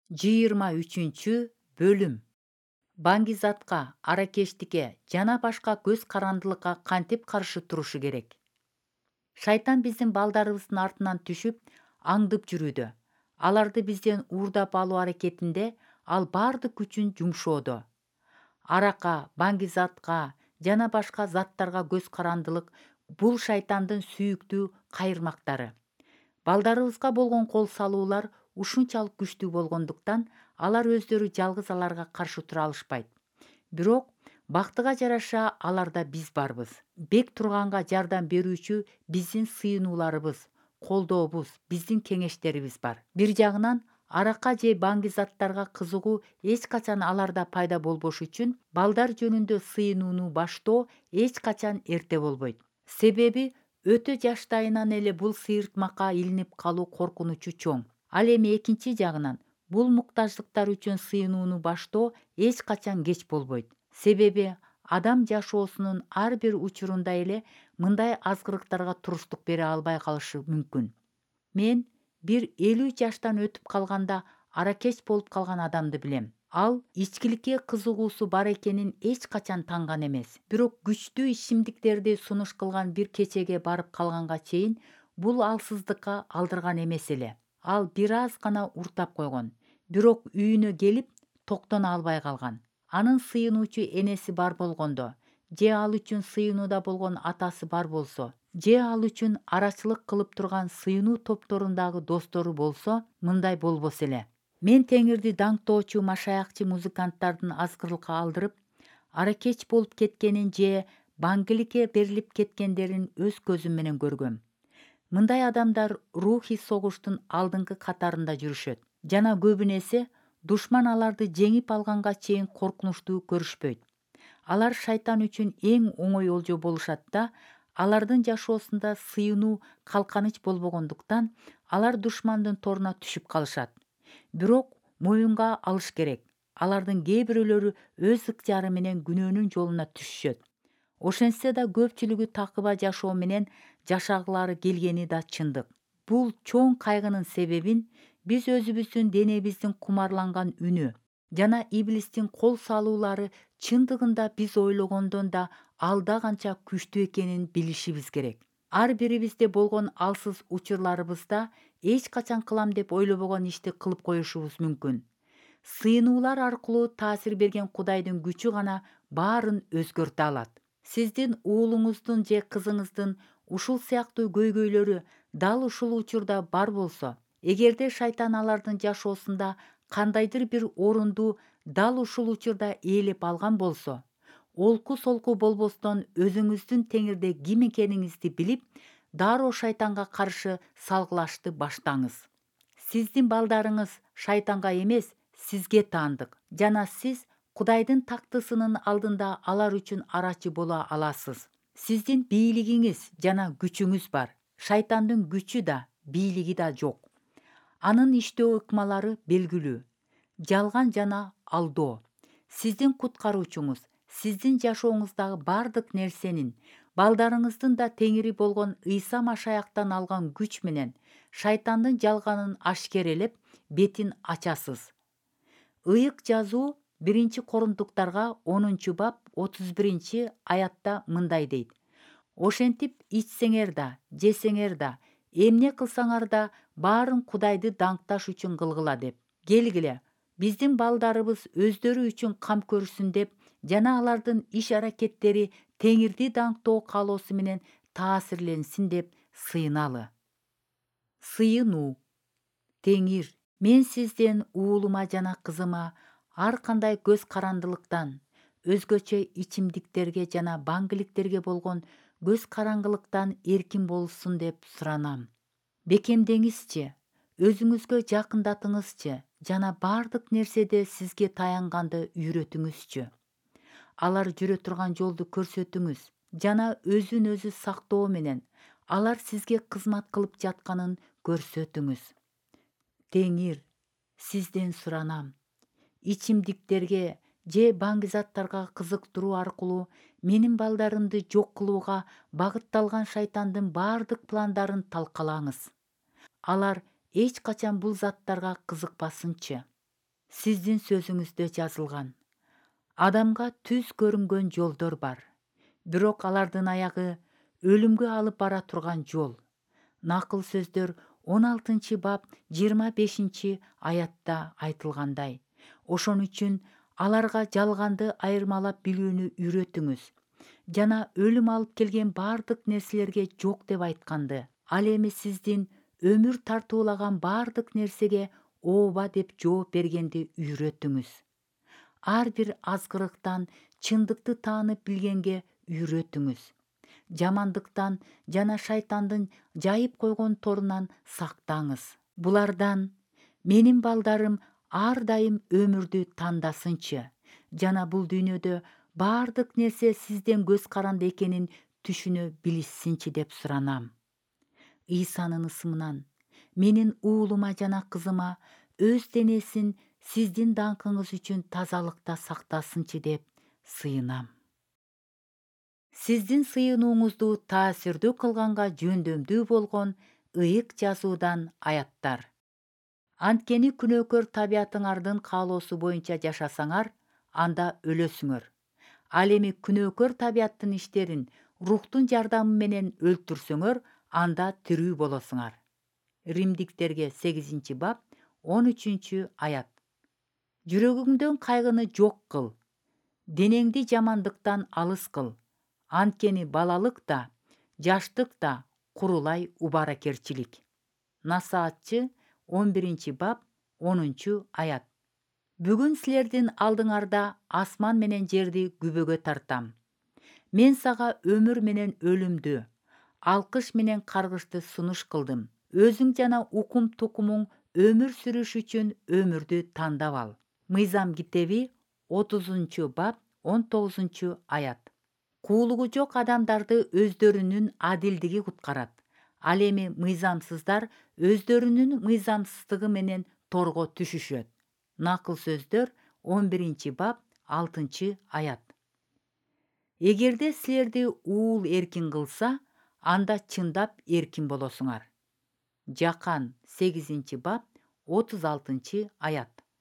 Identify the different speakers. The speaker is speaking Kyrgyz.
Speaker 1: 23 бөлүм. Баңгизатка, аракештикке жана башка көз карандылыкка кантип каршы турушу керек? Шайтан биздин балдарыбыздын артынан түшүп, аңдып жүрүүдө. Аларды бизден уурдап алуу аракетинде ал бардык күчүн жумшоодо. Арака, баңгизатка жана башка заттарга көз карандылык бул шайтандын сүйүктүү кайырмактары. Балдарыбызга болгон кол салуулар ушунчалык күчтүү болгондуктан алар өздөрү жалгыз аларга каршы тура алышпайт. Бирок бактыга жараша аларда биз барбыз. Бек турганга жардам берүүчү биздин сыйынууларыбыз, колдообуз, биздин кеңештерибиз бар. Бир жагынан арака же баңгизаттарга кызыгуу эч качан аларда пайда болбош үчүн балдар жөнүндө сыйынууну баштоо эч качан эрте болбойт. Себеби өтө жаштайынан эле бул сыйыртмакка илинип калуу коркунучу чоң. Ал эми экинчи жагынан бул муктаждыктар үчүн сыйынууну баштоо эч качан кеч болбойт. Себеби адам жашоосунун ар бир учурунда эле мындай азгырыктарга туруштук бере албай калышы мүмкүн. Мен бир 50 жаштан өтүп калганда аракеч болуп калган адамды билем. Ал ичкиликке кызыгуусу бар экенин эч качан танган эмес. Бирок күчтүү ичимдиктерди сунуш кылган бир кечеге барып калганга чейин бул алсыздыкка алдырган эмес эле. Ал бир аз гана уртап койгон. Бирок үйүнө келип токтоно албай калган. Анын сыйынуучу энеси бар болгондо, же ал үчүн сыйынууда болгон атасы бар болсо, же ал үчүн арачылык кылып турган сыйынуу топторундагы достору болсо, мындай болбос эле. Мен Теңирди даңктоочу машаякчы музыканттардын азгырылыкка алдырып, аракеч болуп кеткенин же баңгиликке берилип кеткендерин өз көзүм менен көргөм. Мындай адамдар рухий согуштун алдыңкы катарында жүрүшөт жана көбүн эсе душман аларды жеңип алганга чейин коркунучтуу көрүшпөйт. Алар шайтан үчүн эң оңой олжо болушат да, алардын жашоосунда сыйынуу калканыч болбогондуктан алар душмандын торуна түшүп калышат. Бирок моюнга алыш керек. Алардын кээ бирөөлөрү өз ыктыяры менен күнөөнүн жолуна түшүшөт. Ошентсе да көпчүлүгү такыба жашоо менен жашагылары келгени да чындык. Бул чоң кайгынын себебин биз өзүбүздүн денебиздин кумарланган үнү жана иблистин кол салуулары чындыгында биз ойлогондон да алда канча күчтүү экенин билишибиз керек. Ар бирибизде болгон алсыз учурларыбызда эч качан кылам деп ойлобогон ишти кылып коюшубуз мүмкүн. Сыйынуулар аркылуу таасир берген Кудайдын күчү гана баарын өзгөртө алат. Сиздин уулуңуздун же кызыңыздын ушул сыяктуу көйгөйлөрү дал ушул учурда бар болсо, эгерде шайтан алардын жашоосунда кандайдыр бир орунду дал ушул учурда ээлеп алган болсо, олку-солку болбостон өзүңүздүн Теңирде ким экениңизди билип, дароо шайтанга каршы салгылашты баштаңыз. Сиздин балдарыңыз шайтанга эмес, сизге таандык жана сиз Кудайдын тактысынын алдында алар үчүн арачы боло аласыз. Сиздин бийлигиңиз жана күчүңүз бар. Шайтандын күчү да, бийлиги да жок. Анын иштөө ыкмалары белгилүү. Жалган жана алдоо. Сиздин куткаруучуңуз, сиздин жашооңуздагы бардык нерсенин, балдарыңыздын да Теңири болгон Ыйса Машаяктан алган күч менен шайтандын жалганын ашкерелеп, бетин ачасыз. Ыйык жазуу 1 Корунтуктарга 10-бап 31-аятта мындай дейт: ошентип ичсеңер да, жесеңер да, эмне кылсаңар да баарын Кудайды даңкташ үчүн кылгыла деп. Келгиле, биздин балдарыбыз өздөрү үчүн кам көрсүн деп жана алардын иш-аракеттери Теңирди даңктоо каалоосу менен таасирленсин деп сыйыналы. Сыйынуу. Теңир, мен сизден уулума жана кызыма ар кандай көз карандылыктан, өзгөчө ичимдиктерге жана баңгиликтерге болгон көз караңгылыктан эркин болушсун деп суранам. Бекемдеңизчи, өзүңүзгө жакындатыңызчы жана бардык нерседе сизге таянганды үйрөтүңүзчү. Алар жүрө турган жолду көрсөтүңүз жана өзүн өзү сактоо менен алар сизге кызмат кылып жатканын көрсөтүңүз. Теңир, сизден суранам. Ичимдиктерге же баңгизаттарга кызыктыруу аркылуу менин балдарымды жок кылууга багытталган шайтандын бардык пландарын талкалаңыз. Алар эч качан бул заттарга кызыкпасынчы. Сиздин сөзүңүздө жазылган. Адамга түз көрүнгөн жолдор бар. Бирок алардын аягы өлүмгө алып бара турган жол. Накыл сөздөр 16 бап 25 аятта айтылгандай. Ошон үчүн аларга жалганды айырмалап билүүнү үйрөтүңүз. Жана өлүм алып келген бардык нерселерге жок деп айтканды. Ал эми сиздин өмүр тартуулаган бардык нерсеге ооба деп жооп бергенди үйрөтүңүз. Ар бир азгырыктан чындыкты таанып билгенге үйрөтүңүз. Жамандыктан жана шайтандын жайып койгон торунан сактаңыз. Булардан менин балдарым ар дайым өмүрдү тандасынчы жана бул дүйнөдө бардык нерсе сизден көз каранды экенин түшүнө билишсинчи деп суранам. Ыйсанын ысымынан менин уулума жана кызыма өз денесин сиздин даңкыңыз үчүн тазалыкта сактасынчы деп сыйынам. Сиздин сыйынууңузду таасирдүү кылганга жөндөмдүү болгон ыйык жазуудан аяттар. Анткени күнөөкөр табиятыңардын каалоосу боюнча жашасаңар, анда өлөсүңөр. Ал эми күнөөкөр табияттын иштерин рухтун жардамы менен өлтүрсөңөр, анда тирүү болосуңар. Римдиктерге 8-бап 13-аят. Жүрөгүңдөн кайгыны жок кыл. Денеңди жамандыктан алыс кыл. Анткени балалык да, жаштык да курулай убаракерчилик. Насаатчы 11-бап 10-аят. Бүгүн силердин алдыңарда асман менен жерди күбөгө тартам. Мен сага өмүр менен өлүмдү, алкыш менен каргышты сунуш кылдым. Өзүң жана укум тукумуң өмүр сүрүш үчүн өмүрдү тандап ал. Мыйзам китеби 30-бап 19-аят. Куулугу жок адамдарды өздөрүнүн адилдиги куткарат. Ал эми мыйзамсыздар өздөрүнүн мыйзамсыздыгы менен торго түшүшөт. Накыл сөздөр 11-бап 6-аят. Эгерде силерди уул эркин кылса, анда чындап эркин болосуңар. Жакан 8-бап 36-аят.